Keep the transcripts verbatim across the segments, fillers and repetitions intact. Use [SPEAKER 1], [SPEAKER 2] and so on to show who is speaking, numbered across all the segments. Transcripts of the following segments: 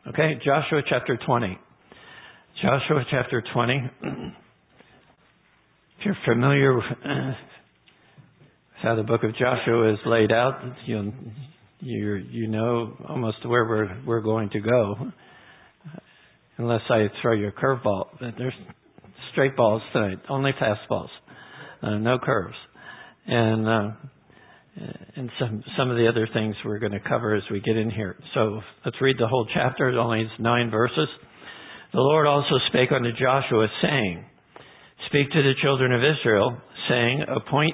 [SPEAKER 1] Okay, Joshua chapter twenty. Joshua chapter twenty. If you're familiar with how the book of Joshua is laid out, you you you know almost where we're we're going to go, unless I throw you a curveball. There's straight balls tonight, only fastballs, uh, no curves, and uh, and some some of the other things we're going to cover as we get in here. So let's read the whole chapter. It only has nine verses. The Lord also spake unto Joshua, saying, Speak to the children of Israel, saying, Appoint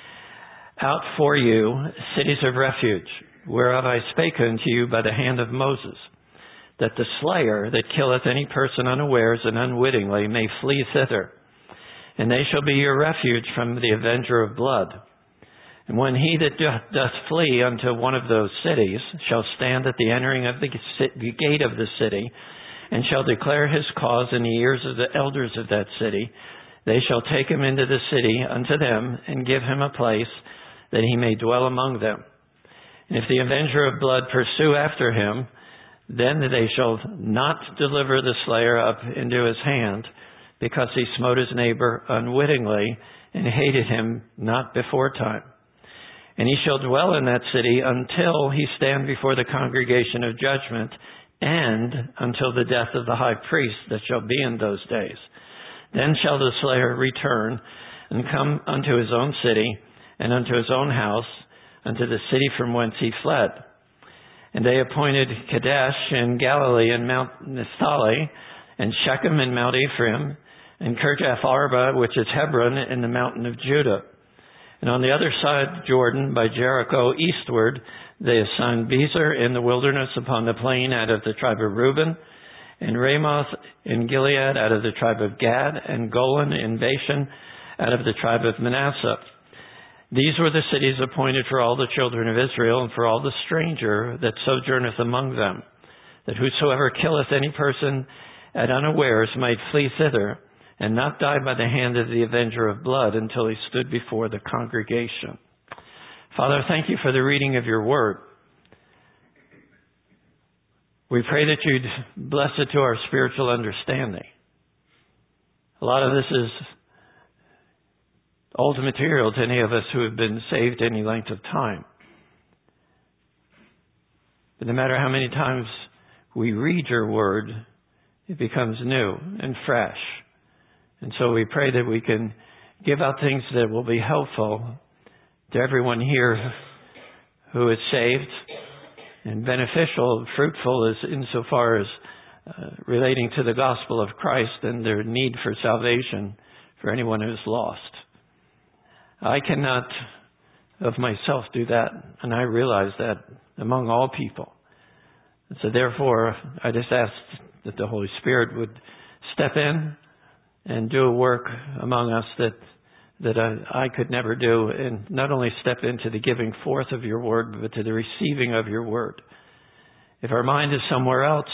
[SPEAKER 1] out for you cities of refuge, whereof I spake unto you by the hand of Moses, that the slayer that killeth any person unawares and unwittingly may flee thither. And they shall be your refuge from the avenger of blood. And when he that doth flee unto one of those cities shall stand at the entering of the gate of the city, and shall declare his cause in the ears of the elders of that city, they shall take him into the city unto them, and give him a place that he may dwell among them. And if the avenger of blood pursue after him, then they shall not deliver the slayer up into his hand, because he smote his neighbor unwittingly, and hated him not before time. And he shall dwell in that city until he stand before the congregation of judgment, and until the death of the high priest that shall be in those days. Then shall the slayer return, and come unto his own city, and unto his own house, unto the city from whence he fled. And they appointed Kadesh in Galilee and Mount Naphtali, and Shechem in Mount Ephraim, and Kirjath Arba, which is Hebron, in the mountain of Judah. And on the other side Jordan, by Jericho eastward, they assigned Bezer in the wilderness upon the plain out of the tribe of Reuben, and Ramoth in Gilead out of the tribe of Gad, and Golan in Bashan out of the tribe of Manasseh. These were the cities appointed for all the children of Israel, and for all the stranger that sojourneth among them, that whosoever killeth any person at unawares might flee thither, and not die by the hand of the avenger of blood until he stood before the congregation. Father, thank you for the reading of your word. We pray that you'd bless it to our spiritual understanding. A lot of this is old material to any of us who have been saved any length of time. But no matter how many times we read your word, it becomes new and fresh. And so we pray that we can give out things that will be helpful to everyone here who is saved, and beneficial, fruitful as insofar as uh, relating to the gospel of Christ and their need for salvation for anyone who is lost. I cannot of myself do that, and I realize that among all people. And so therefore, I just ask that the Holy Spirit would step in and do a work among us that that I, I could never do, and not only step into the giving forth of your word, but to the receiving of your word. If our mind is somewhere else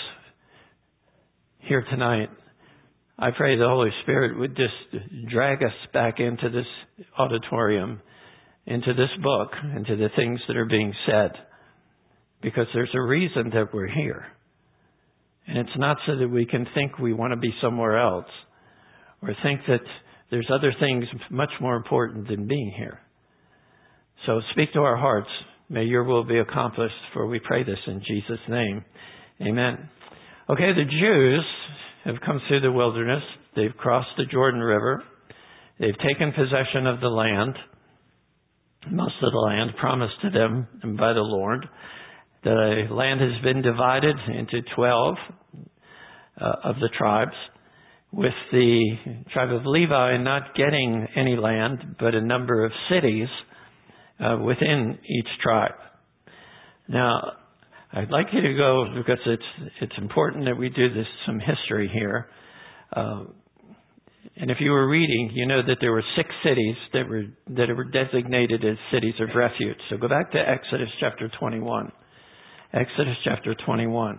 [SPEAKER 1] here tonight, I pray the Holy Spirit would just drag us back into this auditorium, into this book, into the things that are being said, because there's a reason that we're here. And it's not so that we can think we want to be somewhere else, or think that there's other things much more important than being here. So speak to our hearts. May your will be accomplished, for we pray this in Jesus' name. Amen. Okay, the Jews have come through the wilderness. They've crossed the Jordan River. They've taken possession of the land, most of the land promised to them by the Lord. The land has been divided into twelve uh, of the tribes, with the tribe of Levi not getting any land, but a number of cities uh, within each tribe. Now, I'd like you to go, because it's it's important that we do this some history here. Uh, and if you were reading, you know that there were six cities that were that were designated as cities of refuge. So go back to Exodus chapter twenty-one. Exodus chapter twenty-one.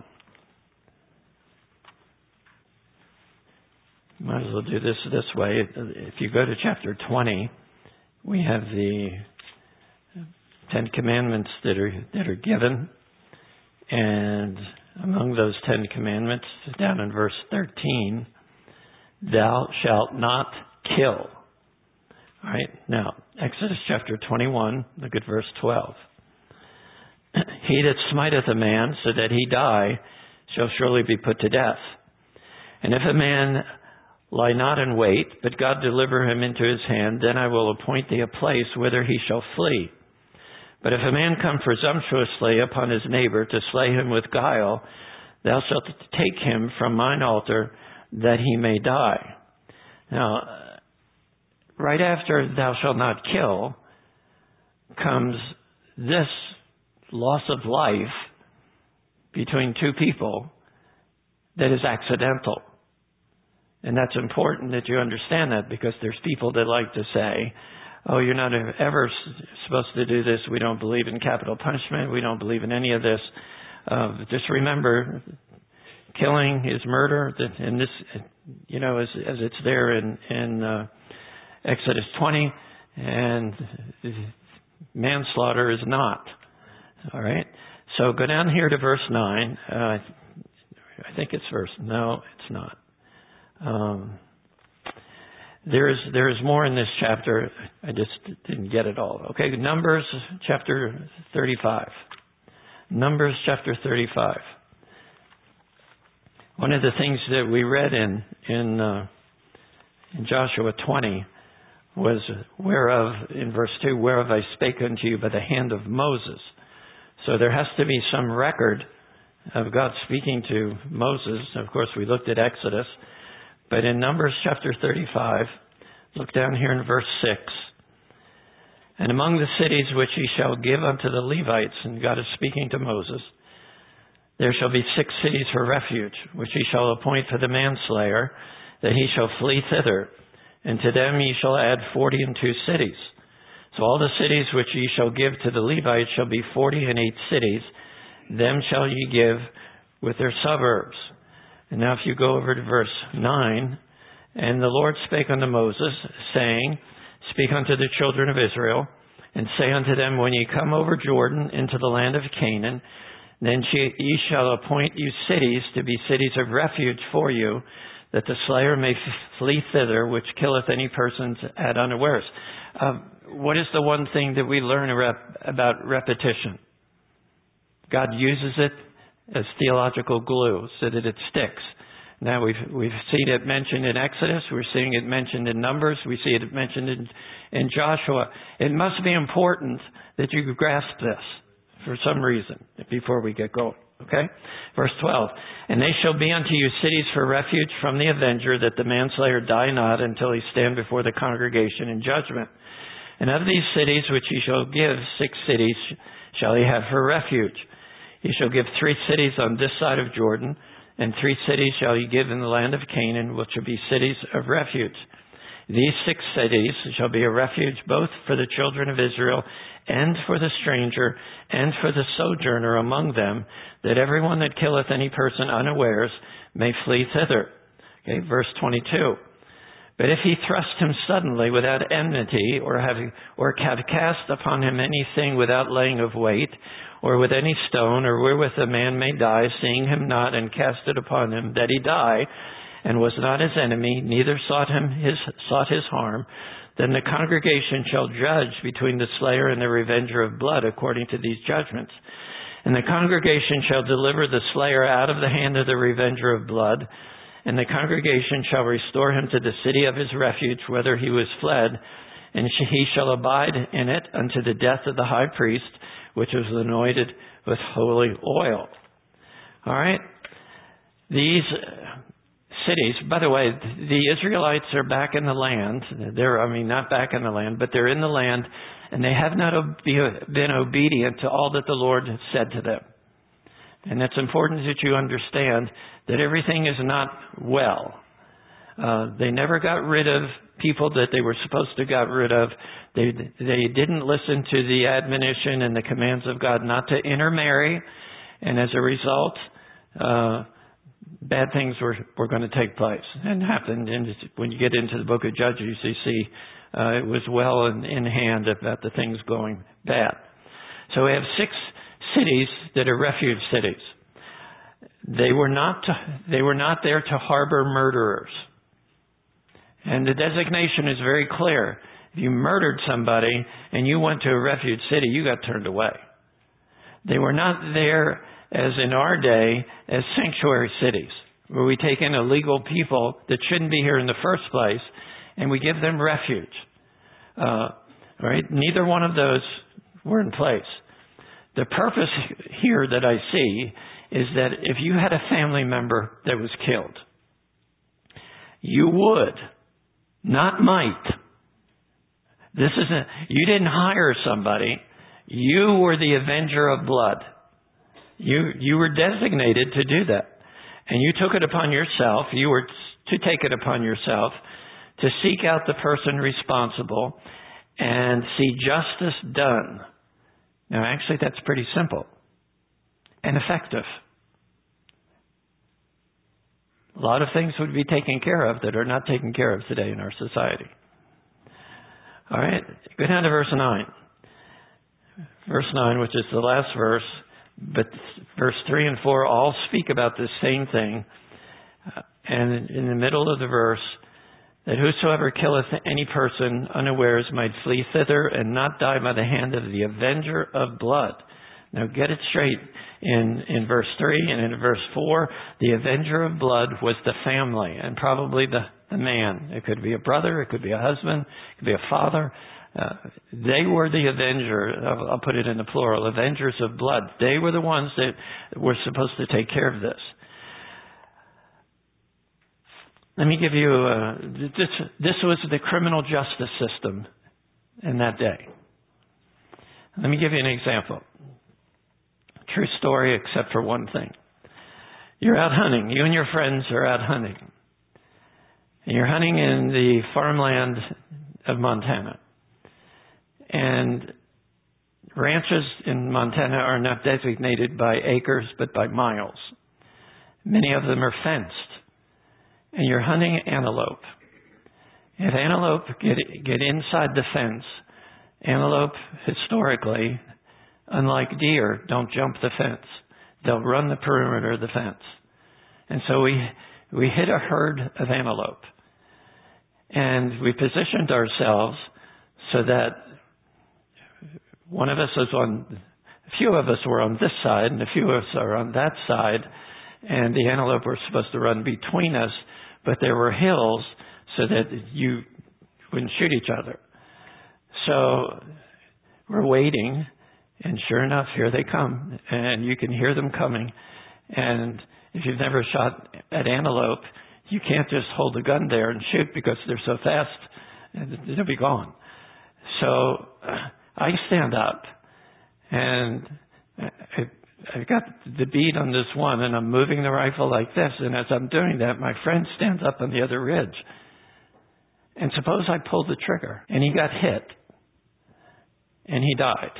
[SPEAKER 1] Might as well do this this way. If you go to chapter twenty, we have the Ten Commandments that are that are given, and among those Ten Commandments, down in verse thirteen, thou shalt not kill. All right, now, Exodus chapter twenty-one, look at verse twelve. He that smiteth a man so that he die shall surely be put to death. And if a man lie not in wait, but God deliver him into his hand, then I will appoint thee a place whither he shall flee. But if a man come presumptuously upon his neighbor to slay him with guile, thou shalt take him from mine altar that he may die. Now, right after thou shalt not kill comes this loss of life between two people that is accidental. And that's important that you understand that, because there's people that like to say, oh, you're not ever supposed to do this. We don't believe in capital punishment. We don't believe in any of this. Uh, just remember, killing is murder. And this, you know, as, as it's there in, in uh, Exodus twenty, and manslaughter is not. All right? So go down here to verse nine. Uh, I think it's verse, no, it's not. Um, there's there's more in this chapter. I just didn't get it all. Okay, Numbers chapter thirty-five. Numbers chapter thirty-five. One of the things that we read in in, uh, in Joshua twenty was whereof, in verse two, whereof I spake unto you by the hand of Moses. So there has to be some record of God speaking to Moses. Of course, we looked at Exodus. But in Numbers chapter thirty-five, look down here in verse six. And among the cities which he shall give unto the Levites, and God is speaking to Moses, there shall be six cities for refuge, which he shall appoint for the manslayer, that he shall flee thither. And to them ye shall add forty and two cities. So all the cities which ye shall give to the Levites shall be forty and eight cities. Them shall ye give with their suburbs. And now if you go over to verse nine, and the Lord spake unto Moses, saying, speak unto the children of Israel, and say unto them, when ye come over Jordan into the land of Canaan, then ye shall appoint you cities to be cities of refuge for you, that the slayer may flee thither, which killeth any person at unawares. Uh, what is the one thing that we learn about repetition? God uses it as theological glue so that it sticks. Now we've we've seen it mentioned in Exodus, we're seeing it mentioned in Numbers, we see it mentioned in, in Joshua. It must be important that you grasp this for some reason before we get going. Okay? Verse twelve. And they shall be unto you cities for refuge from the avenger, that the manslayer die not until he stand before the congregation in judgment. And of these cities which he shall give, six cities shall he have for refuge. He shall give three cities on this side of Jordan, and three cities shall he give in the land of Canaan, which shall be cities of refuge. These six cities shall be a refuge both for the children of Israel and for the stranger and for the sojourner among them, that everyone that killeth any person unawares may flee thither. Okay, verse twenty-two. But if he thrust him suddenly without enmity, or have or have cast upon him anything without laying of wait, or with any stone, or wherewith a man may die, seeing him not, and cast it upon him, that he die, and was not his enemy, neither sought him his sought his harm, then the congregation shall judge between the slayer and the revenger of blood according to these judgments. And the congregation shall deliver the slayer out of the hand of the revenger of blood, and the congregation shall restore him to the city of his refuge, whither he was fled, and he shall abide in it unto the death of the high priest, which was anointed with holy oil. All right? These cities, by the way, the Israelites are back in the land. They're, I mean, not back in the land, but they're in the land, and they have not been obedient to all that the Lord has said to them. And it's important that you understand that everything is not well. Uh, they never got rid of people that they were supposed to got rid of. They they didn't listen to the admonition and the commands of God not to intermarry, and as a result, uh, bad things were, were going to take place and happened. And when you get into the book of Judges, you see uh, it was well in, in hand about the things going bad. So we have six cities that are refuge cities. They were not to, they were not there to harbor murderers. And the designation is very clear. If you murdered somebody and you went to a refuge city, you got turned away. They were not there, as in our day, as sanctuary cities, where we take in illegal people that shouldn't be here in the first place, and we give them refuge. Uh, right? Neither one of those were in place. The purpose here that I see is that if you had a family member that was killed, you would, not might. This isn't, you didn't hire somebody. You were the avenger of blood. You, you were designated to do that. And you took it upon yourself, you were to take it upon yourself to seek out the person responsible and see justice done. Now, actually, that's pretty simple and effective. A lot of things would be taken care of that are not taken care of today in our society. All right, go down to verse nine. Verse nine, which is the last verse, but verse three and four all speak about this same thing. Uh, and in the middle of the verse, that whosoever killeth any person unawares might flee thither and not die by the hand of the avenger of blood. Now get it straight. In, in verse three and in verse four, the avenger of blood was the family and probably the, the man. It could be a brother, it could be a husband, it could be a father. Uh, they were the avenger, I'll, I'll put it in the plural, avengers of blood. They were the ones that were supposed to take care of this. Let me give you, uh, this, this was the criminal justice system in that day. Let me give you an example. True story except for one thing. You're out hunting. You and your friends are out hunting. And you're hunting in the farmland of Montana. And ranches in Montana are not designated by acres but by miles. Many of them are fenced. And you're hunting antelope. If antelope get, get inside the fence, antelope historically, unlike deer, don't jump the fence. They'll run the perimeter of the fence. And so we we hit a herd of antelope. And we positioned ourselves so that one of us was on, a few of us were on this side and a few of us are on that side. And the antelope were supposed to run between us, but there were hills so that you wouldn't shoot each other. So we're waiting. And sure enough, here they come, and you can hear them coming. And if you've never shot at antelope, you can't just hold a gun there and shoot because they're so fast, they'll be gone. So I stand up, and I've got the bead on this one, and I'm moving the rifle like this. And as I'm doing that, my friend stands up on the other ridge. And suppose I pulled the trigger, and he got hit, and he died.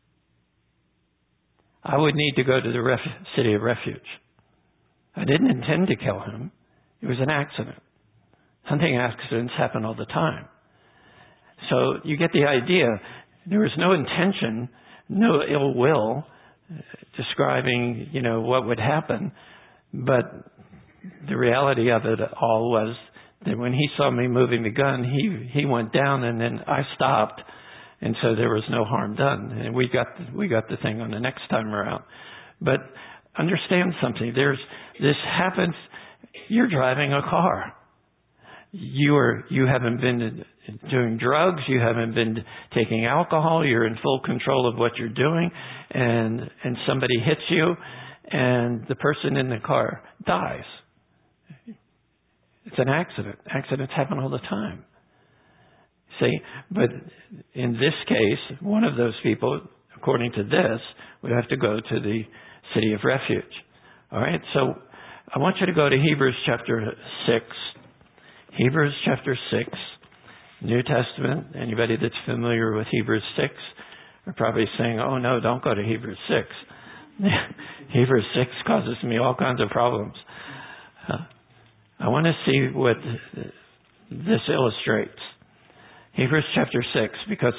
[SPEAKER 1] I would need to go to the ref- city of refuge. I didn't intend to kill him. It was an accident. Hunting accidents happen all the time. So you get the idea. There was no intention, no ill will describing, you know, what would happen. But the reality of it all was that when he saw me moving the gun, he, he went down and then I stopped. And so there was no harm done. And we got the, we got the thing on the next time around. But understand something. There's this happens. You're driving a car. You are you haven't been doing drugs. You haven't been taking alcohol. You're in full control of what you're doing. And and somebody hits you, and the person in the car dies. It's an accident. Accidents happen all the time. See, but in this case, one of those people, according to this, would have to go to the city of refuge. All right, so I want you to go to Hebrews chapter six. Hebrews chapter six, New Testament. Anybody that's familiar with Hebrews six are probably saying, oh no, don't go to Hebrews six. Hebrews six causes me all kinds of problems. Uh, I want to see what this illustrates. Hebrews chapter six, because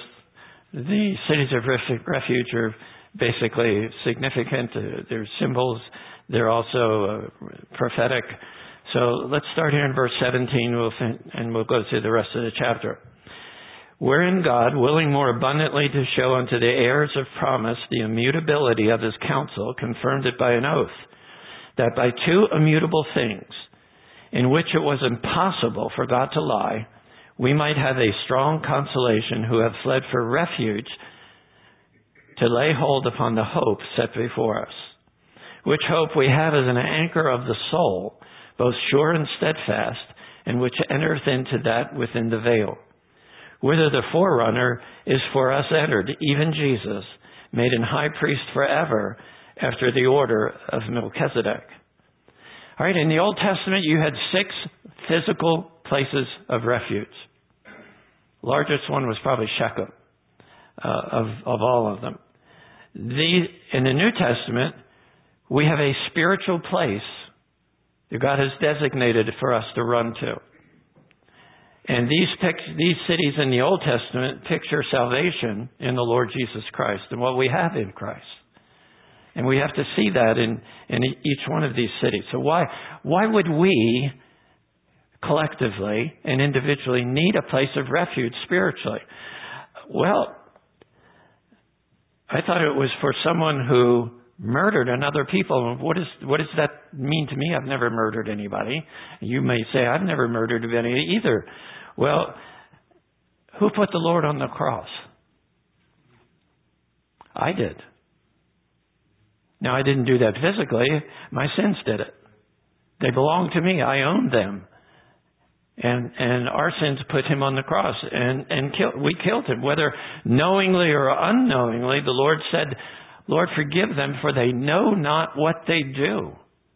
[SPEAKER 1] the cities of refuge are basically significant. Uh, they're symbols they're also uh, prophetic. So let's start here in verse seventeen, we'll fin- and we'll go through the rest of the chapter. Wherein God, willing more abundantly to show unto the heirs of promise the immutability of his counsel, confirmed it by an oath, that by two immutable things, in which it was impossible for God to lie, we might have a strong consolation who have fled for refuge to lay hold upon the hope set before us. Which hope we have as an anchor of the soul, both sure and steadfast, and which entereth into that within the veil, whither the forerunner is for us entered, even Jesus, made an high priest forever, after the order of Melchizedek. All right, in the Old Testament, you had six physical places of refuge. Largest one was probably Shechem, uh, of, of all of them. The, in the New Testament, we have a spiritual place that God has designated for us to run to. And these pic- these cities in the Old Testament picture salvation in the Lord Jesus Christ and what we have in Christ. And we have to see that in, in each one of these cities. So why why would we collectively and individually need a place of refuge spiritually? Well, I thought it was for someone who murdered another people. What is what does that mean to me? I've never murdered anybody. You may say, I've never murdered any either. Well, who put the Lord on the cross? I did. Now, I didn't do that physically. My sins did it. They belong to me. I own them. And and our sins put him on the cross, and and kill, we killed him, whether knowingly or unknowingly. The Lord said, Lord, forgive them, for they know not what they do.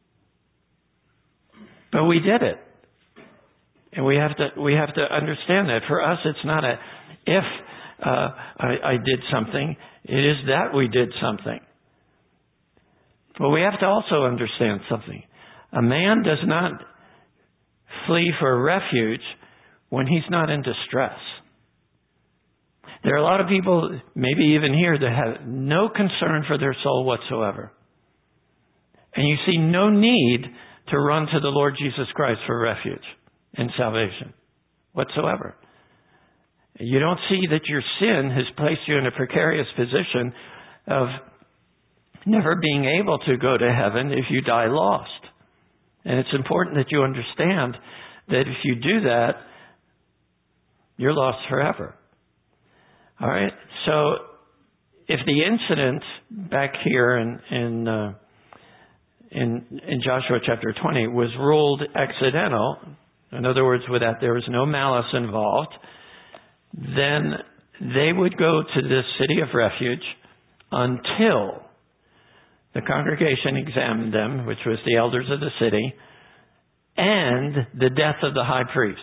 [SPEAKER 1] But we did it. And we have to we have to understand that. For us, it's not a if uh, I, I did something. It is that we did something. But we have to also understand something. A man does not flee for refuge when he's not in distress. There are a lot of people, maybe even here, that have no concern for their soul whatsoever. And you see no need to run to the Lord Jesus Christ for refuge and salvation whatsoever. You don't see that your sin has placed you in a precarious position of never being able to go to heaven if you die lost. And it's important that you understand that if you do that, you're lost forever. All right? So if the incident back here in in, uh, in in Joshua chapter twenty was ruled accidental, in other words, with that there was no malice involved, then they would go to this city of refuge until the congregation examined them, which was the elders of the city, and the death of the high priest.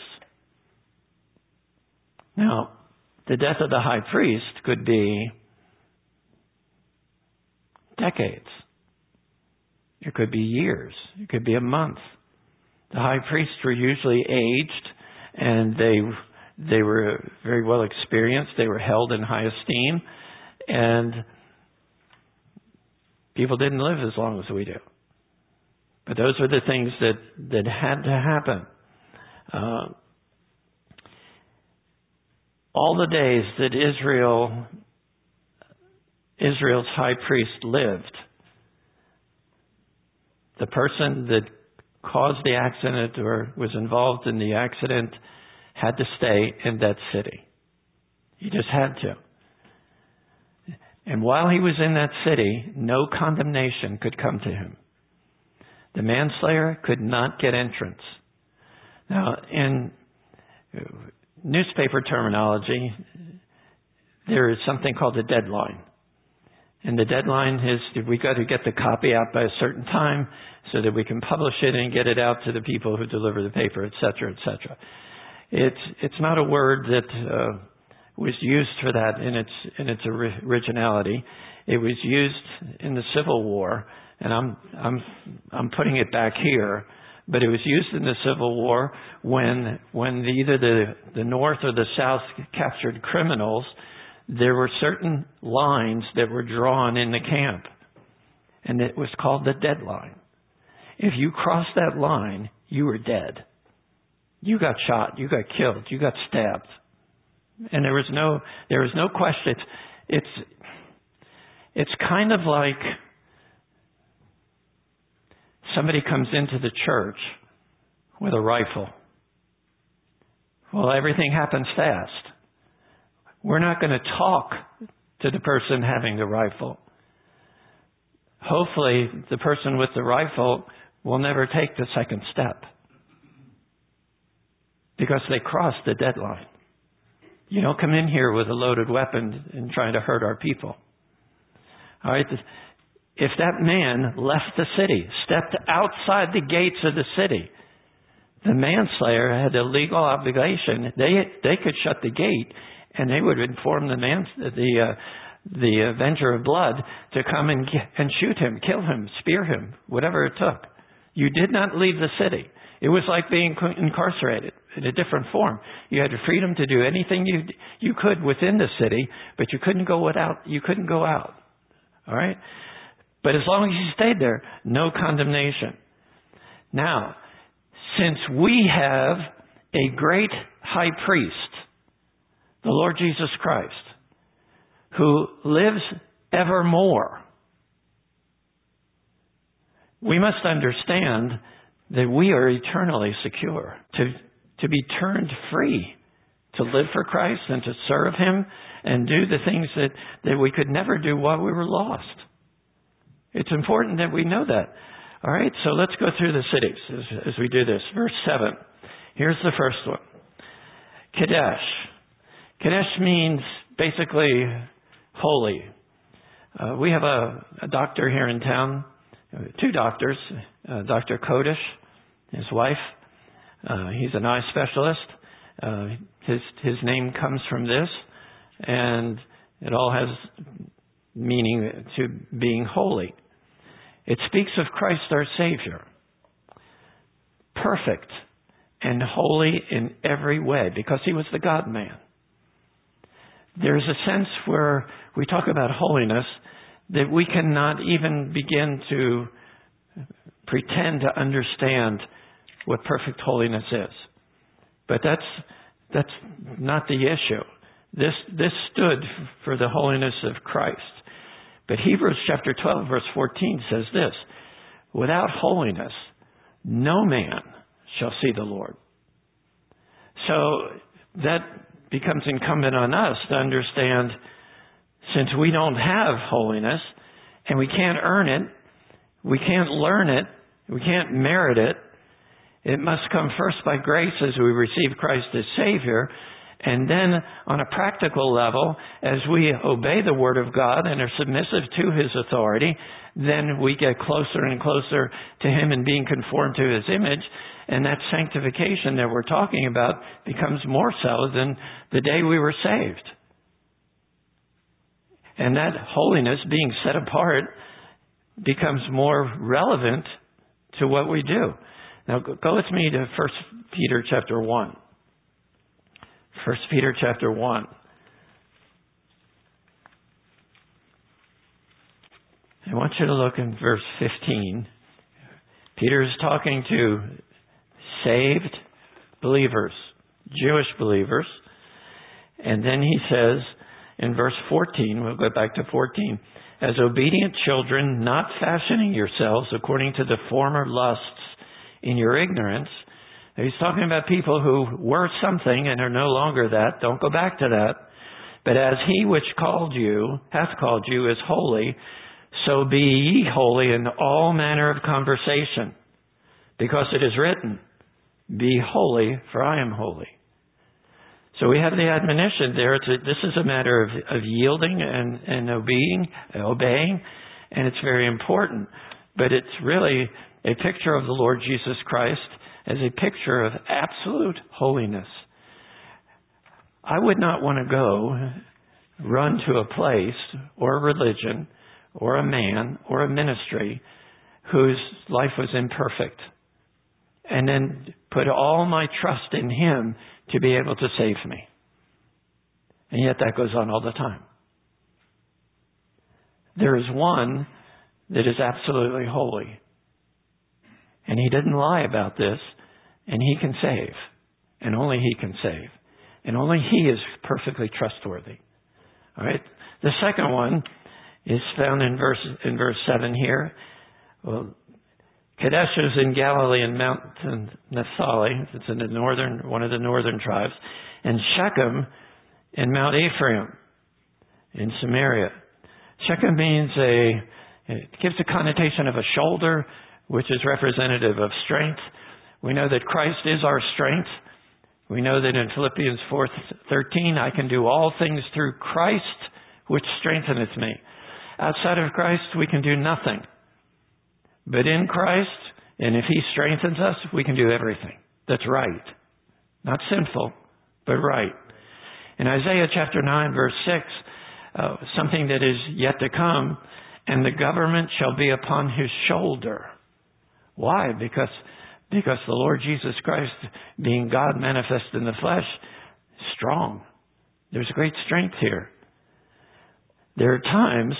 [SPEAKER 1] Now, the death of the high priest could be decades. It could be years. It could be a month. The high priests were usually aged, and they they were very well experienced. They were held in high esteem, and people didn't live as long as we do. But those were the things that, that had to happen. Uh, all the days that Israel, Israel's high priest lived, the person that caused the accident or was involved in the accident had to stay in that city. He just had to. And while he was in that city, no condemnation could come to him. The manslayer could not get entrance. Now, in newspaper terminology, there is something called a deadline. And the deadline is we got to get the copy out by a certain time so that we can publish it and get it out to the people who deliver the paper, et cetera, et cetera. It's, it's not a word that uh, was used for that in its in its originality. It was used in the Civil War, and I'm I'm I'm putting it back here. But it was used in the Civil War when when either the the North or the South captured criminals. There were certain lines that were drawn in the camp, and it was called the deadline. If you crossed that line, you were dead. You got shot. You got killed. You got stabbed. And there was no, there was no question. It's, it's, it's kind of like somebody comes into the church with a rifle. Well, everything happens fast. We're not going to talk to the person having the rifle. Hopefully, the person with the rifle will never take the second step because they crossed the deadline. You don't come in here with a loaded weapon and trying to hurt our people. All right? If that man left the city, stepped outside the gates of the city, the manslayer had a legal obligation. They they could shut the gate, and they would inform the man, the uh, the avenger of blood, to come and and shoot him, kill him, spear him, whatever it took. You did not leave the city. It was like being incarcerated in a different form. You had the freedom to do anything you you could within the city, but you couldn't go without. You couldn't go out. All right. But as long as you stayed there, no condemnation. Now, since we have a great high priest, the Lord Jesus Christ, who lives evermore, we must understand that we are eternally secure. To, to be turned free, to live for Christ and to serve Him and do the things that, that we could never do while we were lost. It's important that we know that. All right, so let's go through the cities as, as we do this. Verse seven. Here's the first one. Kadesh. Kadesh means basically holy. Uh, we have a, a doctor here in town, two doctors, uh, Doctor Kodesh, his wife. Uh, he's an eye specialist. Uh, his his name comes from this, and it all has meaning to being holy. It speaks of Christ our Savior, perfect and holy in every way, because He was the God-man. There's a sense where we talk about holiness that we cannot even begin to pretend to understand what perfect holiness is. But that's that's not the issue. This this stood for the holiness of Christ. But Hebrews chapter twelve, verse fourteen says this: without holiness, no man shall see the Lord. So that becomes incumbent on us to understand, since we don't have holiness, and we can't earn it, we can't learn it, we can't merit it, it must come first by grace as we receive Christ as Savior. And then on a practical level, as we obey the Word of God and are submissive to His authority, then we get closer and closer to Him and being conformed to His image. And that sanctification that we're talking about becomes more so than the day we were saved. And that holiness, being set apart, becomes more relevant to what we do. Now go with me to First Peter chapter one. First Peter chapter one. I want you to look in verse fifteen. Peter is talking to saved believers, Jewish believers. And then he says in verse fourteen, we'll go back to fourteen, as obedient children, not fashioning yourselves according to the former lusts in your ignorance. He's talking about people who were something and are no longer that. Don't go back to that. But as He which called you, hath called you, is holy, so be ye holy in all manner of conversation. Because it is written, be holy, for I am holy. So we have the admonition there. It's a, this is a matter of, of yielding and, and obeying, obeying, and it's very important. But it's really a picture of the Lord Jesus Christ as a picture of absolute holiness. I would not want to go run to a place or a religion or a man or a ministry whose life was imperfect, and then put all my trust in Him to be able to save me. And yet that goes on all the time. There is one that is absolutely holy. And He didn't lie about this. And He can save. And only He can save. And only He is perfectly trustworthy. All right? The second one is found in verse in verse seven here. Well, Kadesh is in Galilee in Mount Naphtali. It's in the northern, one of the northern tribes. And Shechem in Mount Ephraim in Samaria. Shechem means a, it gives a connotation of a shoulder, which is representative of strength. We know that Christ is our strength. We know that in Philippians four thirteen, I can do all things through Christ, which strengtheneth me. Outside of Christ, we can do nothing. But in Christ, and if He strengthens us, we can do everything. That's right. Not sinful, but right. In Isaiah chapter nine, verse six, uh, something that is yet to come, and the government shall be upon His shoulder. Why? Because, because the Lord Jesus Christ, being God manifest in the flesh, is strong. There's great strength here. There are times,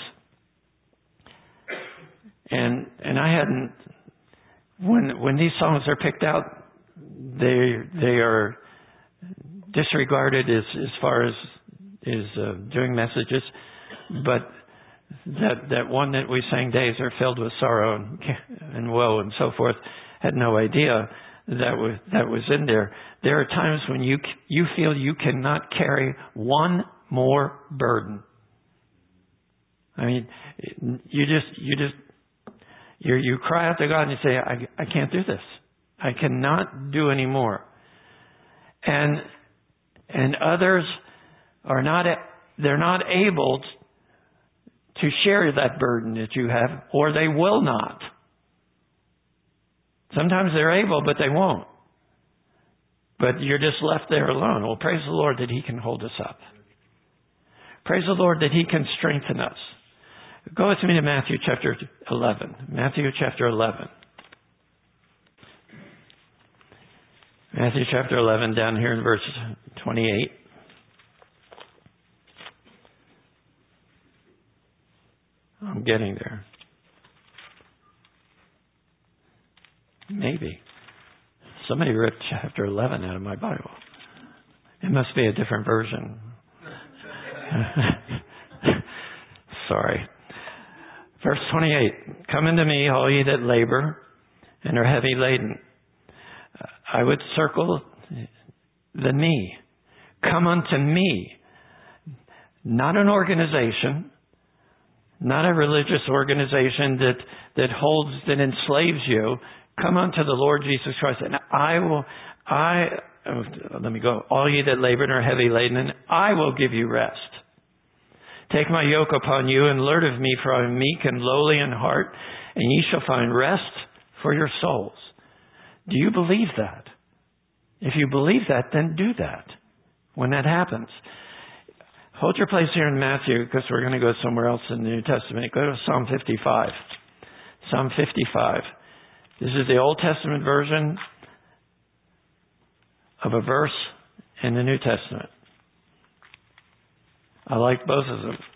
[SPEAKER 1] and and I hadn't, when when these songs are picked out, they they are disregarded as as far as is uh, doing messages, but that that one that we sang, days are filled with sorrow and, and woe and so forth, had no idea that was that was in there. There are times when you you feel you cannot carry one more burden. I mean, you just you just you you cry out to God and you say, I I can't do this. I cannot do any more. And and others are not they're not able to share that burden that you have, or they will not. Sometimes they're able, but they won't. But you're just left there alone. Well, praise the Lord that He can hold us up. Praise the Lord that He can strengthen us. Go with me to Matthew chapter eleven. Matthew chapter eleven. Matthew chapter eleven, down here in verse twenty-eight. I'm getting there. Maybe. Somebody ripped chapter eleven out of my Bible. It must be a different version. Sorry. Verse twenty-eight. Come unto me, all ye that labor and are heavy laden. I would circle the me. Come unto me. Not an organization. Not a religious organization that, that holds, that enslaves you. Come unto the Lord Jesus Christ, and I will, I, oh, let me go. All ye that labor and are heavy laden, and I will give you rest. Take my yoke upon you and learn of me, for I am meek and lowly in heart, and ye shall find rest for your souls. Do you believe that? If you believe that, then do that when that happens. Hold your place here in Matthew, because we're going to go somewhere else in the New Testament. Go to Psalm fifty-five. Psalm fifty-five. This is the Old Testament version of a verse in the New Testament. I like both of them.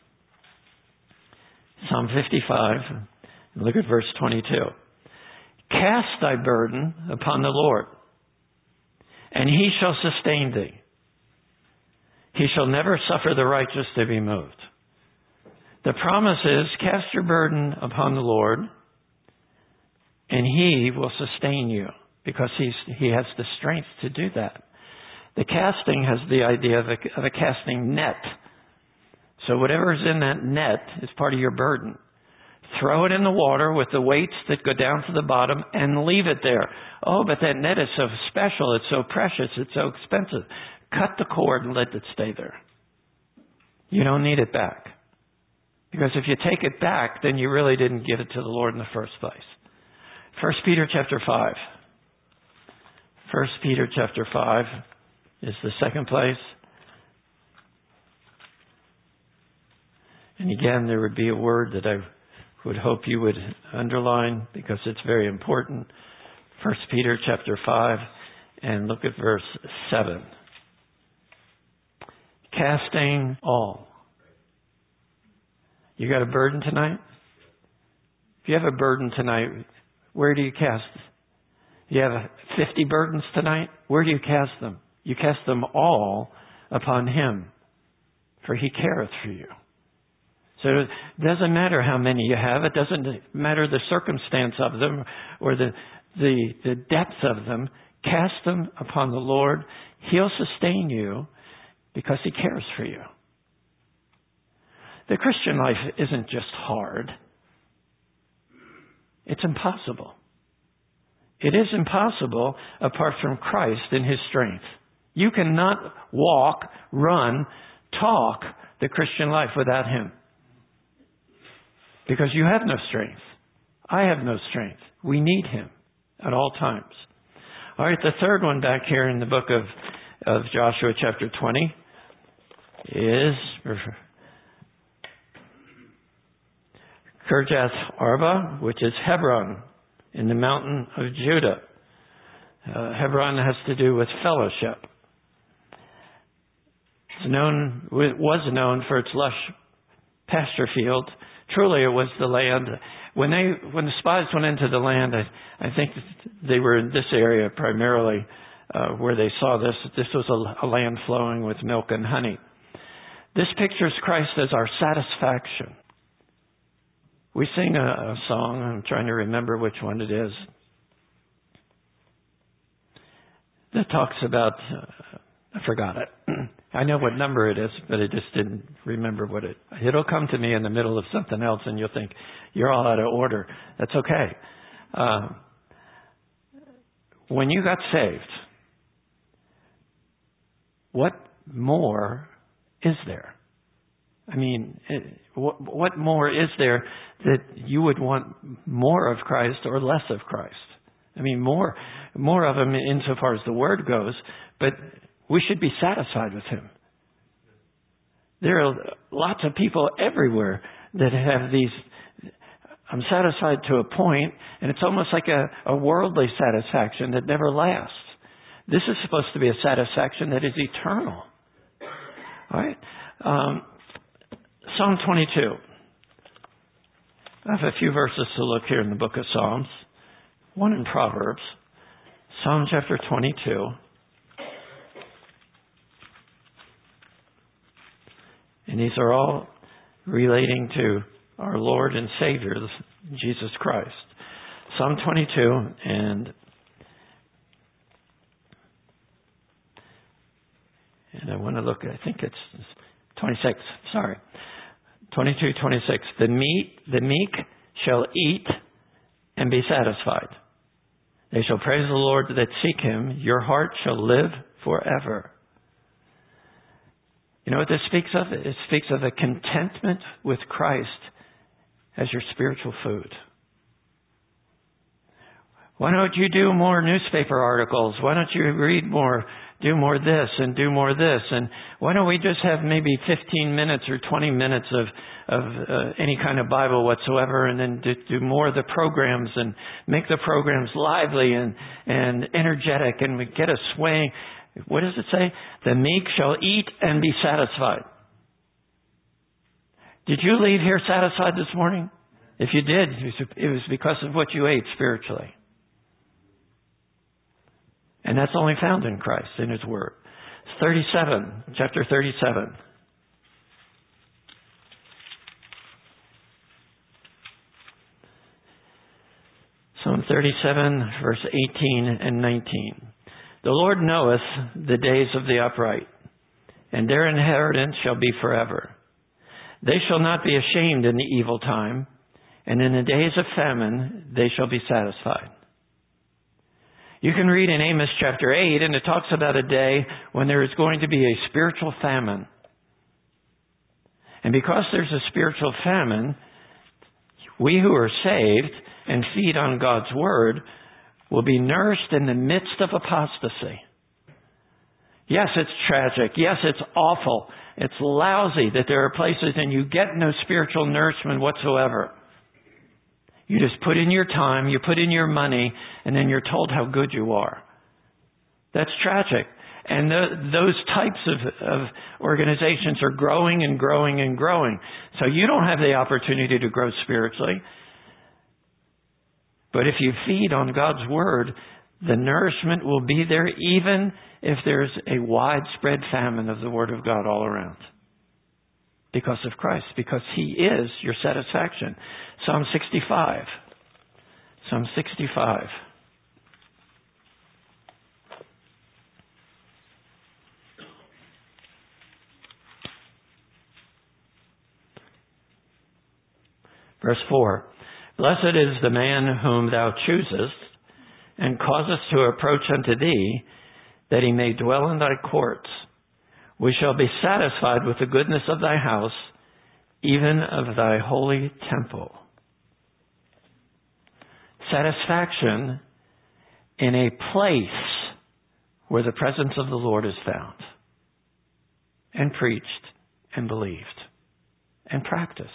[SPEAKER 1] Psalm fifty-five. Look at verse twenty-two. Cast thy burden upon the Lord, and He shall sustain thee. He shall never suffer the righteous to be moved. The promise is, cast your burden upon the Lord, and He will sustain you, because he's, He has the strength to do that. The casting has the idea of a, of a casting net. So whatever is in that net is part of your burden. Throw it in the water with the weights that go down to the bottom and leave it there. Oh, but that net is so special, it's so precious, it's so expensive. Cut the cord and let it stay there. You don't need it back. Because if you take it back, then you really didn't give it to the Lord in the first place. First Peter chapter five. First Peter chapter five is the second place. And again, there would be a word that I would hope you would underline, because it's very important. First Peter chapter five, and look at verse seven. Casting all. You got a burden tonight? If you have a burden tonight, where do you cast You have fifty burdens tonight? Where do you cast them? You cast them all upon Him, for He careth for you. So it doesn't matter how many you have. It doesn't matter the circumstance of them or the, the, the depth of them. Cast them upon the Lord. He'll sustain you because He cares for you. The Christian life isn't just hard. It's impossible. It is impossible apart from Christ and His strength. You cannot walk, run, talk the Christian life without Him. Because you have no strength. I have no strength. We need Him at all times. All right, the third one back here in the book of, of Joshua chapter twenty is Kirjath Arba, which is Hebron in the mountain of Judah. Uh, Hebron has to do with fellowship. It's known, it was known for its lush pasture field. Truly, it was the land. When they, when the spies went into the land, I, I think they were in this area primarily uh, where they saw this. This was a, a land flowing with milk and honey. This pictures Christ as our satisfaction. We sing a, a song. I'm trying to remember which one it is. That talks about. Uh, I forgot it. I know what number it is, but I just didn't remember what it... It'll come to me in the middle of something else and you'll think, you're all out of order. That's okay. Uh, when you got saved, what more is there? I mean, it, what, what more is there that you would want more of Christ or less of Christ? I mean, more, more of Him insofar as the Word goes, but we should be satisfied with Him. There are lots of people everywhere that have these, I'm satisfied to a point, and it's almost like a, a worldly satisfaction that never lasts. This is supposed to be a satisfaction that is eternal. All right? Um, Psalm twenty-two. I have a few verses to look here in the book of Psalms. One in Proverbs. Psalm chapter twenty-two. And these are all relating to our Lord and Savior, Jesus Christ. Psalm twenty-two, and, and I want to look, I think it's twenty-six, sorry. twenty-two, twenty-six. The meek, the meek shall eat and be satisfied. They shall praise the Lord that seek Him. Your heart shall live forever. You know what this speaks of? It speaks of a contentment with Christ as your spiritual food. Why don't you do more newspaper articles? Why don't you read more, do more this and do more this? And why don't we just have maybe fifteen minutes or twenty minutes of, of uh, any kind of Bible whatsoever, and then do, do more of the programs and make the programs lively and, and energetic, and we get a swaying. What does it say? The meek shall eat and be satisfied. Did you leave here satisfied this morning? If you did, it was because of what you ate spiritually. And that's only found in Christ, in His Word. It's thirty-seven, chapter thirty-seven. Psalm thirty-seven, verse eighteen and nineteen. The Lord knoweth the days of the upright, and their inheritance shall be forever. They shall not be ashamed in the evil time, and in the days of famine they shall be satisfied. You can read in Amos chapter eight, and it talks about a day when there is going to be a spiritual famine. And because there's a spiritual famine, we who are saved and feed on God's Word will be nourished in the midst of apostasy. Yes, it's tragic. Yes, it's awful. It's lousy that there are places and you get no spiritual nourishment whatsoever. You just put in your time, you put in your money, and then you're told how good you are. That's tragic. And the, those types of, of organizations are growing and growing and growing. So you don't have the opportunity to grow spiritually. But if you feed on God's Word, The nourishment will be there even if there's a widespread famine of the Word of God all around. Because of Christ. Because He is your satisfaction. Psalm sixty-five. Psalm sixty-five. Verse four. Blessed is the man whom thou choosest, and causest to approach unto thee, that he may dwell in thy courts. We shall be satisfied with the goodness of thy house, even of thy holy temple. Satisfaction in a place where the presence of the Lord is found, and preached, and believed, and practiced.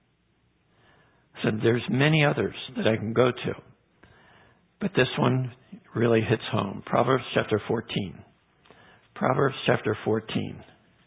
[SPEAKER 1] So there's many others that I can go to. But this one really hits home. Proverbs chapter fourteen. Proverbs chapter fourteen.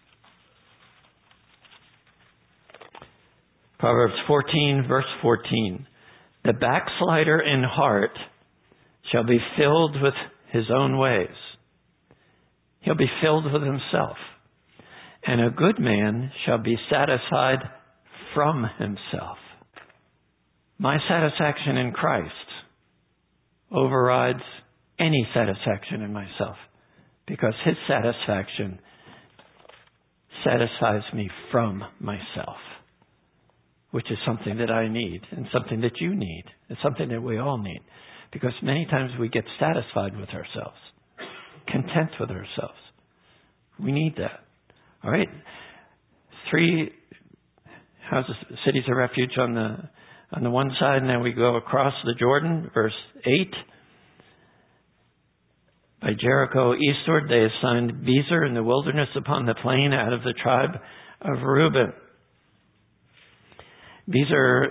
[SPEAKER 1] Proverbs fourteen, verse fourteen. The backslider in heart shall be filled with his own ways. He'll be filled with himself. And a good man shall be satisfied from himself. My satisfaction in Christ overrides any satisfaction in myself, because His satisfaction satisfies me from myself, which is something that I need and something that you need. It's something that we all need, because many times we get satisfied with ourselves, content with ourselves. We need that. All right? Three houses, cities of refuge on the On the one side, and then we go across the Jordan, verse eight. By Jericho eastward, they assigned Bezer in the wilderness upon the plain out of the tribe of Reuben. Bezer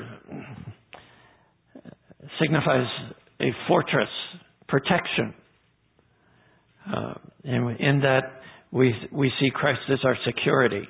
[SPEAKER 1] signifies a fortress, protection. Uh, and in that, we we see Christ as our security.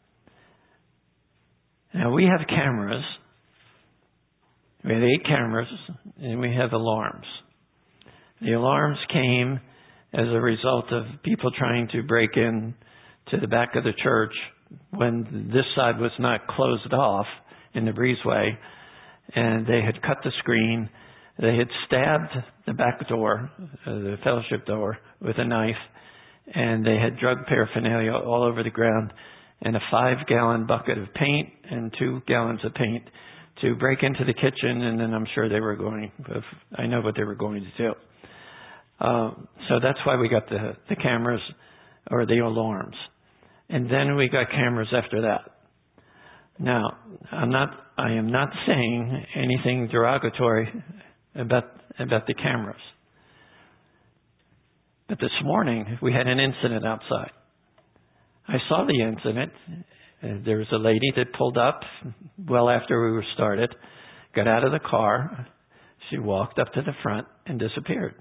[SPEAKER 1] Now, we have cameras. We have eight cameras, and we have alarms. The alarms came as a result of people trying to break in to the back of the church when this side was not closed off in the breezeway, and they had cut the screen. They had stabbed the back door, uh, the fellowship door, with a knife, and they had drug paraphernalia all over the ground, and a five-gallon bucket of paint and two gallons of paint to break into the kitchen, and then I'm sure they were going, I know what they were going to do. Um, so that's why we got the, the cameras or the alarms. And then we got cameras after that. Now, I'm not, I am not saying anything derogatory about, about the cameras. But this morning, we had an incident outside. I saw the incident. Uh, there was a lady that pulled up well after we were started, got out of the car. She walked up to the front and disappeared.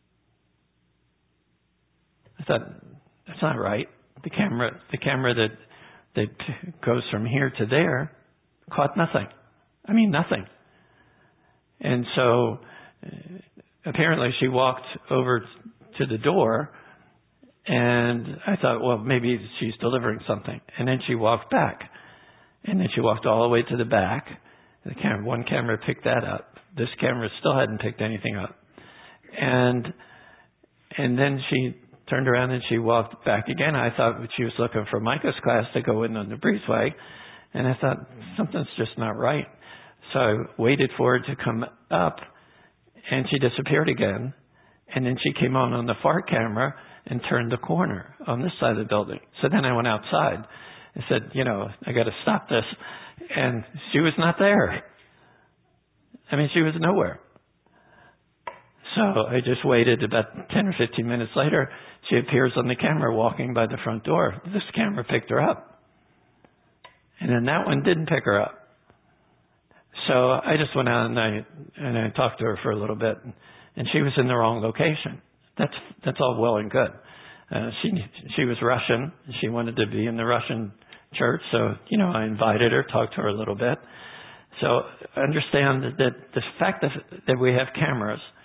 [SPEAKER 1] I thought, that's not right. The camera, the camera that that goes from here to there caught nothing. I mean, nothing. And so uh, apparently she walked over to the door. And I thought, well, maybe she's delivering something. And then she walked back. And then she walked all the way to the back. The camera, one camera picked that up. This camera still hadn't picked anything up. And and then she turned around and she walked back again. I thought she was looking for Micah's class to go in on the breezeway. And I thought, something's just not right. So I waited for her to come up. And she disappeared again. And then she came on on the far camera and turned the corner on this side of the building. So then I went outside and said, you know, I got to stop this. And she was not there. I mean, she was nowhere. So I just waited. About ten or fifteen minutes later, she appears on the camera walking by the front door. This camera picked her up. And then that one didn't pick her up. So I just went out and I, and I talked to her for a little bit. And she was in the wrong location. That's that's all well and good. Uh, she she was Russian. She wanted to be in the Russian church, so you know I invited her, talked to her a little bit. So understand that the fact that that we have cameras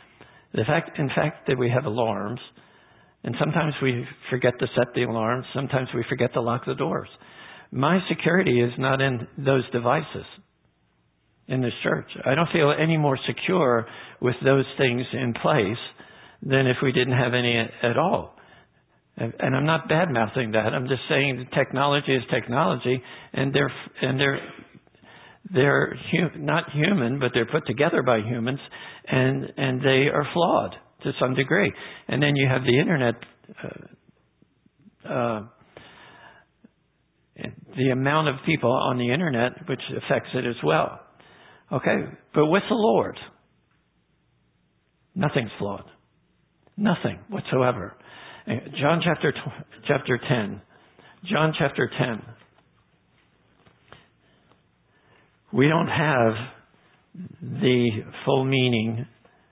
[SPEAKER 1] The fact, in fact, that we have alarms, and sometimes we forget to set the alarms, sometimes we forget to lock the doors. My security is not in those devices in this church. I don't feel any more secure with those things in place than if we didn't have any at all. And I'm not bad-mouthing that. I'm just saying technology is technology, and they're and they're they're hu- not human, but they're put together by humans, and and they are flawed to some degree. And then you have the internet, uh, uh, the amount of people on the internet, which affects it as well. Okay, but with the Lord, nothing's flawed, nothing whatsoever. John chapter chapter ten. John chapter ten. We don't have the full meaning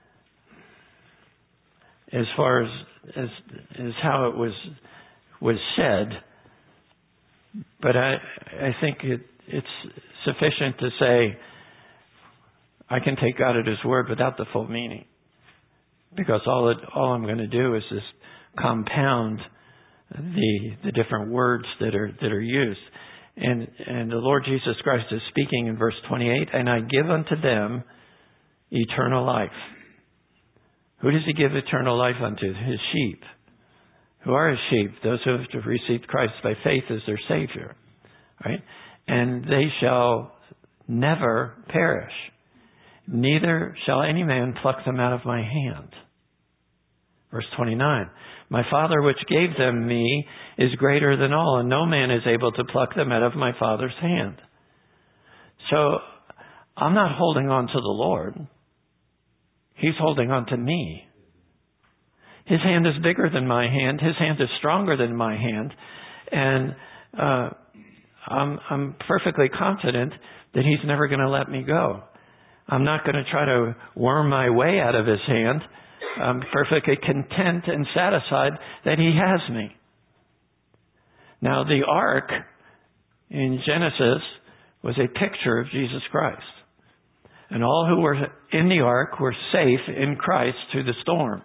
[SPEAKER 1] as far as as as how it was was said, but I I think it, it's sufficient to say I can take God at His word without the full meaning, because all it, all I'm going to do is just compound the the different words that are that are used. And and the Lord Jesus Christ is speaking in verse twenty-eight, and I give unto them eternal life. Who does He give eternal life unto? His sheep. Who are His sheep? Those who have received Christ by faith as their Savior. Right? And they shall never perish. Neither shall any man pluck them out of my hand. Verse twenty-nine. My Father which gave them me is greater than all, and no man is able to pluck them out of my Father's hand. So I'm not holding on to the Lord. He's holding on to me. His hand is bigger than my hand. His hand is stronger than my hand. And uh, I'm, I'm perfectly confident that He's never going to let me go. I'm not going to try to worm my way out of His hand. I'm perfectly content and satisfied that He has me. Now, the ark in Genesis was a picture of Jesus Christ. And all who were in the ark were safe in Christ through the storm.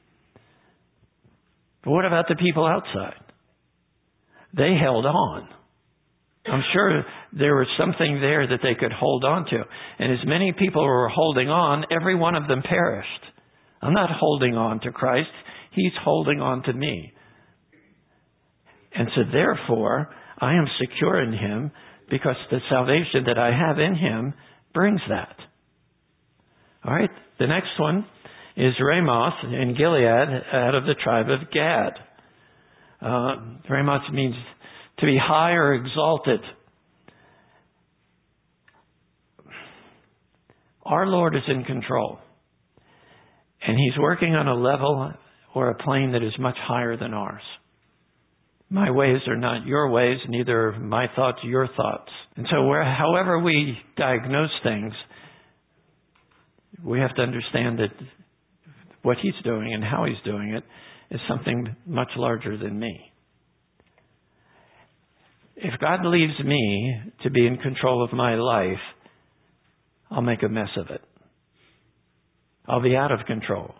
[SPEAKER 1] But what about the people outside? They held on. I'm sure there was something there that they could hold on to. And as many people were holding on, every one of them perished. I'm not holding on to Christ. He's holding on to me. And so therefore, I am secure in Him because the salvation that I have in Him brings that. All right. The next one is Ramoth in Gilead out of the tribe of Gad. Uh, Ramoth means to be high or exalted. Our Lord is in control. And He's working on a level or a plane that is much higher than ours. My ways are not your ways, neither my thoughts your thoughts. And so where, however we diagnose things, we have to understand that what He's doing and how He's doing it is something much larger than me. If God leaves me to be in control of my life, I'll make a mess of it. I'll be out of control.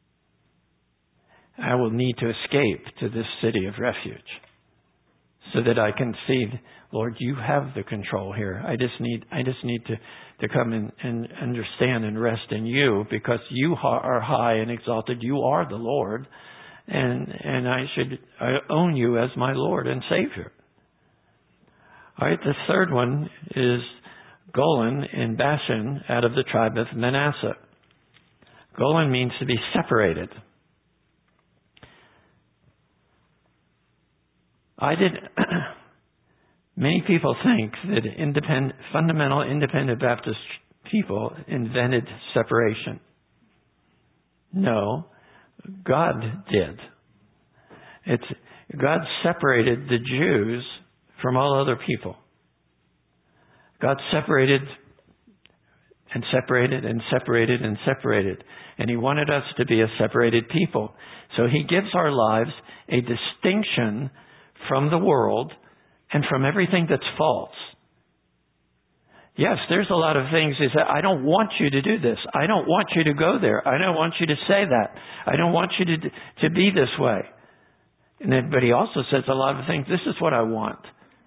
[SPEAKER 1] I will need to escape to this city of refuge so that I can see, Lord, you have the control here. I just need, I just need to, to come in and understand and rest in you because you are high and exalted. You are the Lord, and and I should I own you as my Lord and Savior. All right, the third one is Golan in Bashan out of the tribe of Manasseh. Golan means to be separated. I did. Many people think that independent, fundamental independent Baptist people invented separation. No, God did. It's God separated the Jews from all other people. God separated and separated and separated and separated. And He wanted us to be a separated people. So He gives our lives a distinction from the world and from everything that's false. Yes, there's a lot of things. He said, I don't want you to do this. I don't want you to go there. I don't want you to say that. I don't want you to to be this way. And then, but he also says a lot of things. This is what I want.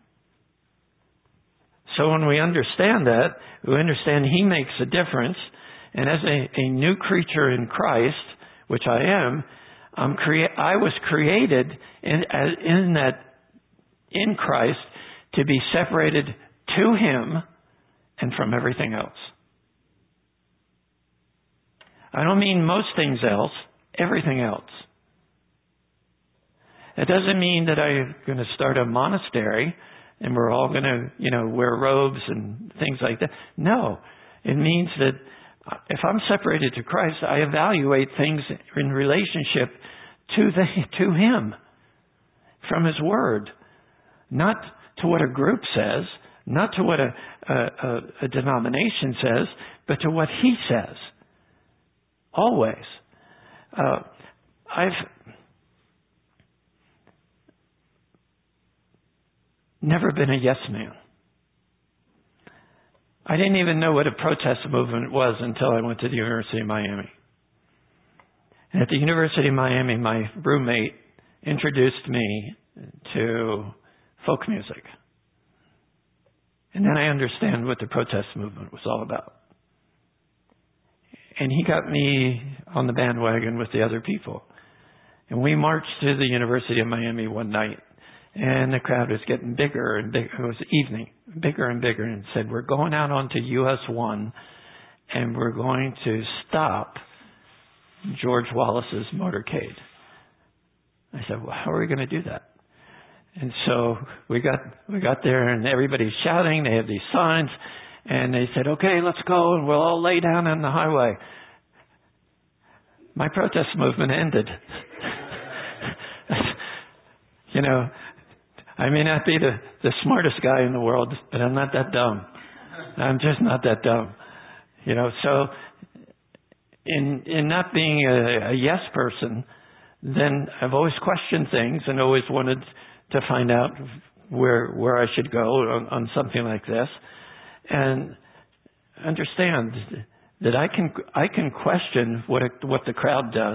[SPEAKER 1] So when we understand that, we understand He makes a difference. And as a, a new creature in Christ, which I am, I'm crea- I was created in, in that in Christ to be separated to Him and from everything else. I don't mean most things else, everything else. It doesn't mean that I'm going to start a monastery and we're all going to, you know, wear robes and things like that. No, it means that if I'm separated to Christ, I evaluate things in relationship to the to Him from His Word, not to what a group says, not to what a, a, a denomination says, but to what He says. Always. Uh, I've never been a yes man. I didn't even know what a protest movement was until I went to the University of Miami. And at the University of Miami, my roommate introduced me to folk music. And then I understand what the protest movement was all about. And he got me on the bandwagon with the other people. And we marched to the University of Miami one night. And the crowd was getting bigger and bigger. It was evening, bigger and bigger. And said, we're going out onto U S one and we're going to stop George Wallace's motorcade. I said, well, how are we going to do that? And so we got we got there and everybody's shouting. They have these signs. And they said, okay, let's go. And we'll all lay down on the highway. My protest movement ended. You know, I may not be the, the smartest guy in the world, but I'm not that dumb. I'm just not that dumb. You know, so in in not being a, a yes person, then I've always questioned things and always wanted to find out where where I should go on, on something like this, and understand that I can I can question what it, what the crowd does.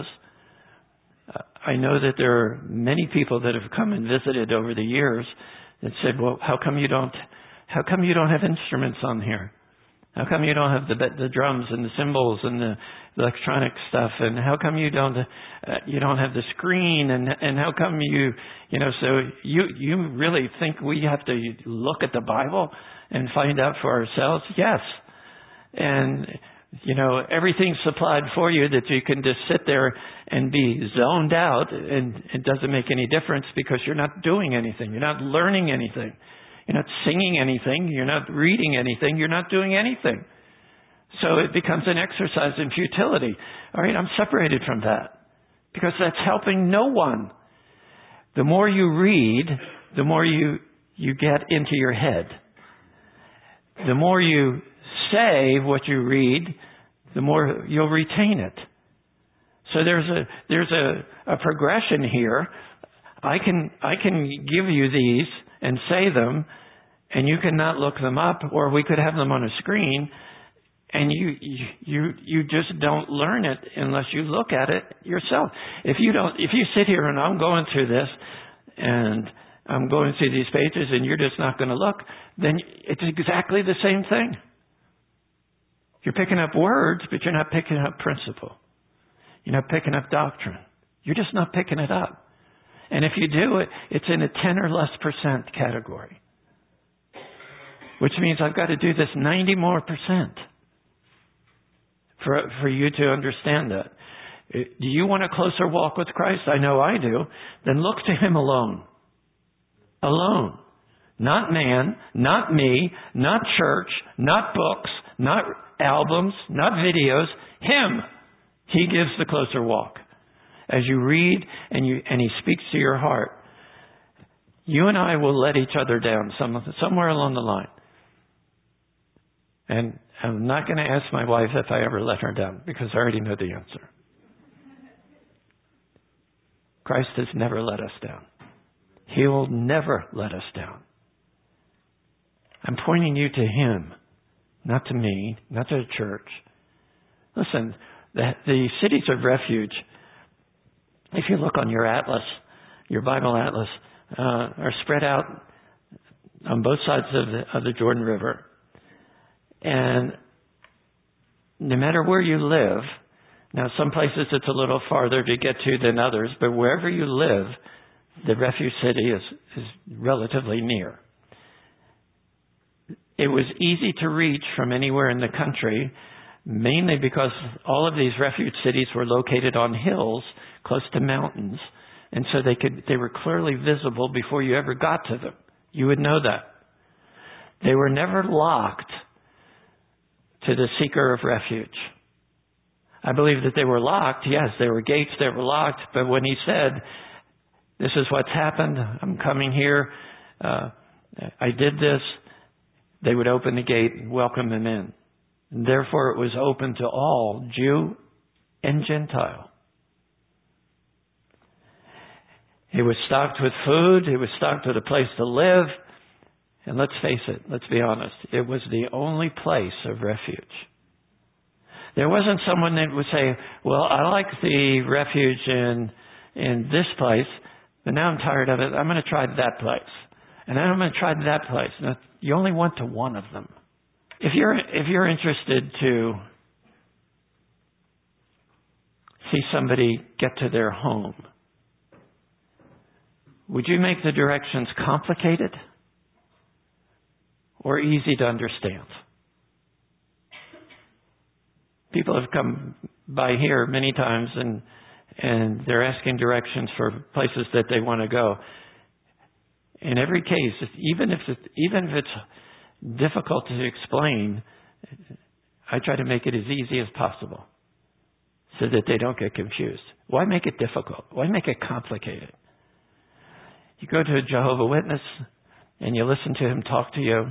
[SPEAKER 1] I know that there are many people that have come and visited over the years that said, "Well, how come you don't? How come you don't have instruments on here? How come you don't have the the drums and the cymbals and the electronic stuff? And how come you don't uh, you don't have the screen? And and how come you you know? So you you really think we have to look at the Bible and find out for ourselves? Yes, and you know everything's supplied for you that you can just sit there and be zoned out, and it doesn't make any difference because you're not doing anything, you're not learning anything. You're not singing anything. You're not reading anything. You're not doing anything. So it becomes an exercise in futility. All right, I'm separated from that because that's helping no one. The more you read, the more you, you get into your head. The more you say what you read, the more you'll retain it. So there's a there's a, a progression here. I can I can give you these and say them, and you cannot look them up, or we could have them on a screen, and you you you just don't learn it unless you look at it yourself. If you don't, if you sit here and I'm going through this, and I'm going through these pages, and you're just not going to look, then it's exactly the same thing. You're picking up words, but you're not picking up principle. You're not picking up doctrine. You're just not picking it up. And if you do it, it's in a ten or less percent category. Which means I've got to do this ninety more percent for, for you to understand that. Do you want a closer walk with Christ? I know I do. Then look to Him alone. Alone. Not man, not me, not church, not books, not albums, not videos. Him. He gives the closer walk. As you read and you and He speaks to your heart, you and I will let each other down some, somewhere along the line. And I'm not going to ask my wife if I ever let her down, because I already know the answer. Christ has never let us down. He will never let us down. I'm pointing you to Him. not to me, not to the church. Listen, the, the cities of refuge, if you look on your atlas, your Bible atlas, uh, are spread out on both sides of the, of the Jordan River. And no matter where you live, now some places it's a little farther to get to than others, but wherever you live, the refuge city is, is relatively near. It was easy to reach from anywhere in the country, mainly because all of these refuge cities were located on hills close to mountains, and so they could they were clearly visible before you ever got to them. You would know that. They were never locked to the seeker of refuge. I believe that they were locked. Yes, there were gates that were locked, but when he said, this is what's happened, I'm coming here, uh, I did this, they would open the gate and welcome them in. And therefore it was open to all, Jew and Gentile. It was stocked with food. It was stocked with a place to live. And let's face it, let's be honest, it was the only place of refuge. There wasn't someone that would say, well, I like the refuge in in this place, but now I'm tired of it. I'm going to try that place. And then I'm going to try that place. Now, you only went to one of them. If you're if you're interested to see somebody get to their home, would you make the directions complicated or easy to understand? People have come by here many times and and they're asking directions for places that they want to go. In every case, even if it, even if it's difficult to explain, I try to make it as easy as possible so that they don't get confused. Why make it difficult? Why make it complicated? You go to a Jehovah's Witness and you listen to him talk to you,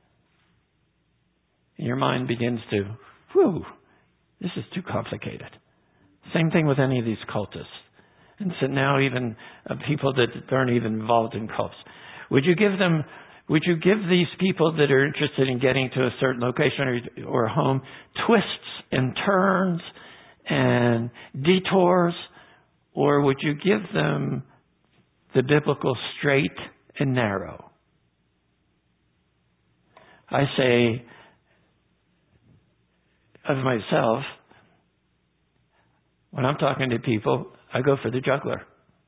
[SPEAKER 1] and your mind begins to, whew, this is too complicated. Same thing with any of these cultists. And so now even uh, people that aren't even involved in cults. Would you give them, would you give these people that are interested in getting to a certain location or, or a home twists and turns and detours? Or would you give them the biblical straight and narrow? I say of myself, when I'm talking to people, I go for the juggler.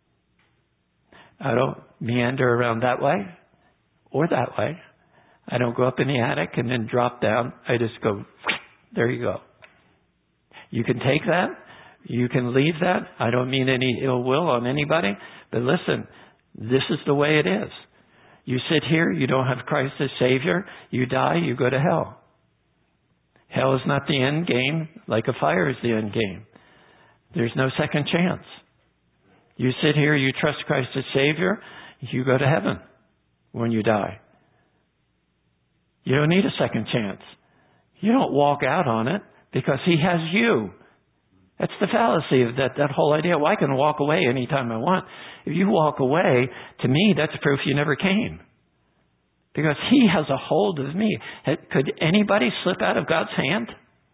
[SPEAKER 1] I don't meander around that way or that way. I don't go up in the attic and then drop down. I just go, there you go. You can take that. You can leave that. I don't mean any ill will on anybody. But listen, this is the way it is. You sit here, you don't have Christ as Savior. You die, you go to hell. Hell is not the end game, like a fire is the end game. There's no second chance. You sit here, you trust Christ as Savior, you go to heaven when you die. You don't need a second chance. You don't walk out on it because He has you. That's the fallacy of that, that whole idea. Well, I can walk away anytime I want. If you walk away, to me, that's proof you never came. Because He has a hold of me. Could anybody slip out of God's hand?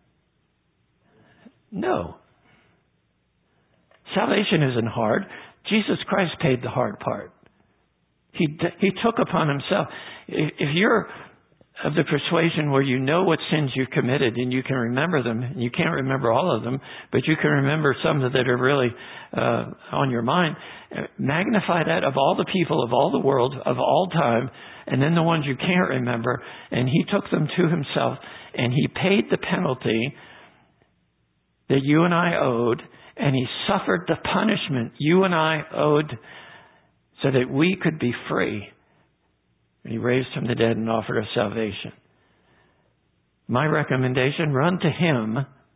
[SPEAKER 1] No. Salvation isn't hard. Jesus Christ paid the hard part. He He took upon Himself. If you're of the persuasion where you know what sins you've committed and you can remember them, and you can't remember all of them, but you can remember some that are really uh, on your mind, magnify that of all the people of all the world, of all time, and then the ones you can't remember, and He took them to Himself, and He paid the penalty that you and I owed, and He suffered the punishment you and I owed so that we could be free. And He raised from the dead and offered us salvation. My recommendation, run to Him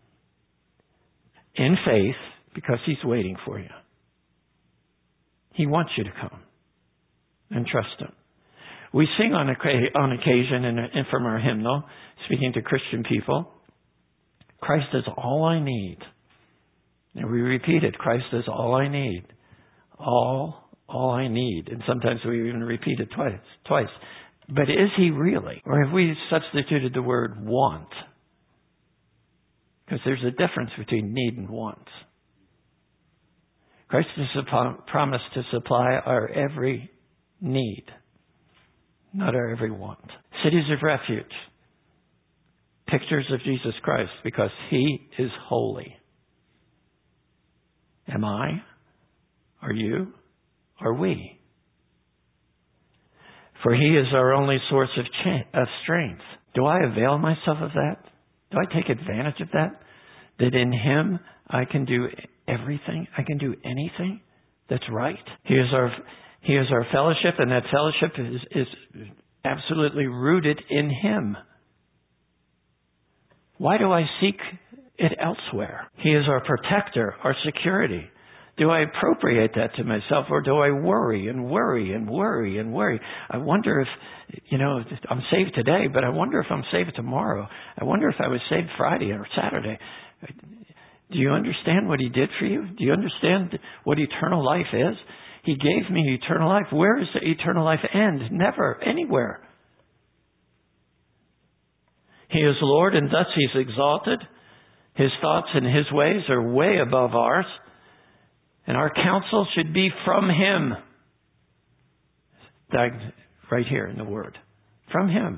[SPEAKER 1] in faith because He's waiting for you. He wants you to come and trust Him. We sing on, on occasion and from our hymnal, speaking to Christian people, Christ is all I need. And we repeat it, Christ is all I need. All, all I need. And sometimes we even repeat it twice. Twice. But is he really? Or have we substituted the word want? Because there's a difference between need and want. Christ has promised to supply our every need, not our every want. Cities of refuge. Pictures of Jesus Christ, because he is holy. Am I? Are you? Are we? For he is our only source of, cha- of strength. Do I avail myself of that? Do I take advantage of that? That in him I can do everything? I can do anything that's right? He is our, he is our fellowship, and that fellowship is, is absolutely rooted in him. Why do I seek it elsewhere? He is our protector, our security. Do I appropriate that to myself, or do I worry and worry and worry and worry? I wonder if, you know, I'm saved today, but I wonder if I'm saved tomorrow. I wonder if I was saved Friday or Saturday. Do you understand what he did for you? Do you understand what eternal life is? He gave me eternal life. Where does the eternal life end? Never, anywhere. He is Lord, and thus he's exalted. His thoughts and his ways are way above ours. And our counsel should be from him. Right here in the word. From him.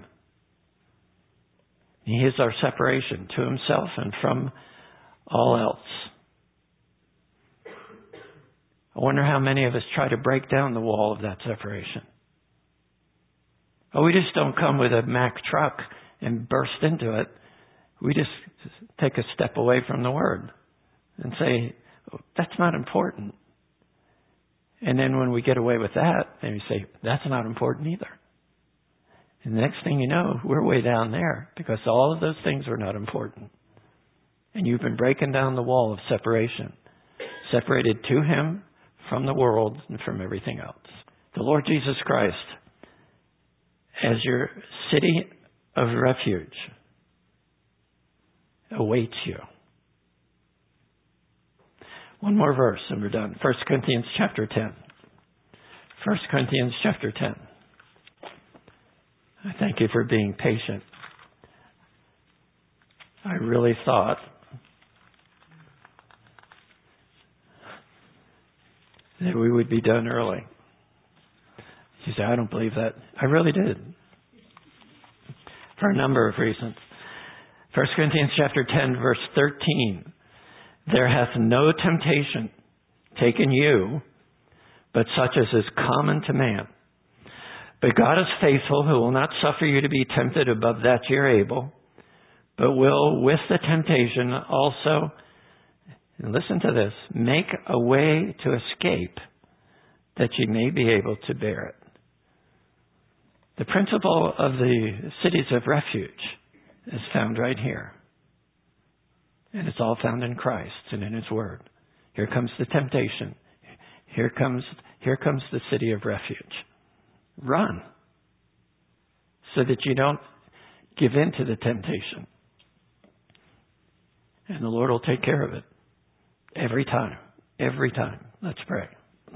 [SPEAKER 1] He is our separation to himself and from all else. I wonder how many of us try to break down the wall of that separation. Oh, we just don't come with a Mack truck and burst into it. We just take a step away from the word and say, oh, that's not important. And then when we get away with that, then we say, that's not important either. And the next thing you know, we're way down there because all of those things are not important. And you've been breaking down the wall of separation, separated to him from the world and from everything else. The Lord Jesus Christ, as your city of refuge, awaits you. One more verse and we're done. First Corinthians chapter ten. First Corinthians chapter ten. I thank you for being patient. I really thought that we would be done early. You say, I don't believe that. I really did. For a number of reasons. First Corinthians chapter ten, verse thirteen. There hath no temptation taken you, but such as is common to man. But God is faithful, who will not suffer you to be tempted above that you're able, but will with the temptation also, and listen to this, make a way to escape that you may be able to bear it. The principle of the cities of refuge is found right here. And it's all found in Christ and in his word. Here comes the temptation. Here comes, here comes the city of refuge. Run. So that you don't give in to the temptation. And the Lord will take care of it. Every time. Every time. Let's pray.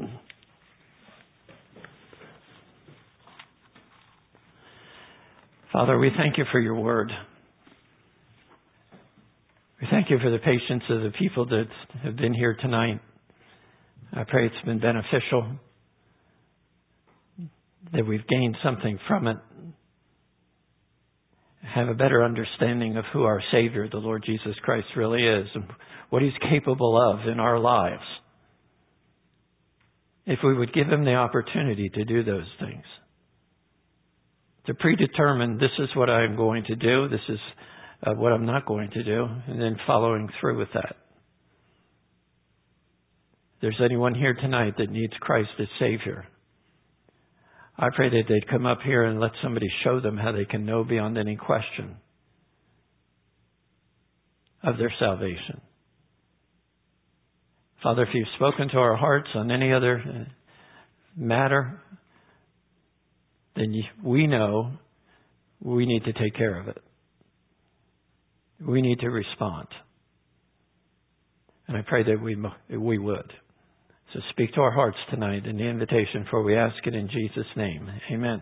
[SPEAKER 1] Father, we thank you for your word. We thank you for the patience of the people that have been here tonight. I pray it's been beneficial, that we've gained something from it, have a better understanding of who our Savior, the Lord Jesus Christ, really is and what he's capable of in our lives. If we would give him the opportunity to do those things. To predetermine, this is what I'm going to do, this is uh, what I'm not going to do, and then following through with that. If there's anyone here tonight that needs Christ as Savior, I pray that they'd come up here and let somebody show them how they can know beyond any question of their salvation. Father, if you've spoken to our hearts on any other matter, then we know we need to take care of it. We need to respond. And I pray that we we would. So speak to our hearts tonight in the invitation, for we ask it in Jesus' name. Amen.